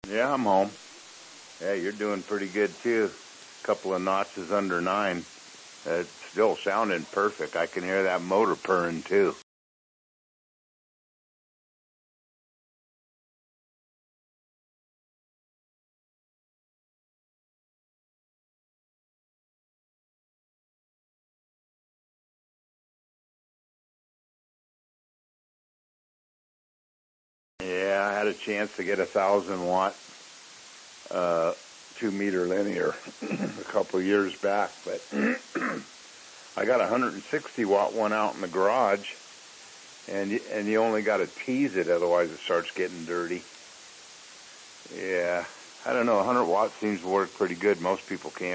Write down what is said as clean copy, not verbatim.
Yeah, I'm home. Yeah, you're doing pretty good too. Couple of notches under 9. It's still sounding perfect. I can hear that motor purring too. Yeah, I had a chance to get 1,000-watt 2-meter linear a couple of years back, but I got a 160-watt one out in the garage, and you only got to tease it, otherwise it starts getting dirty. Yeah, I don't know. 100 watts seems to work pretty good. Most people can't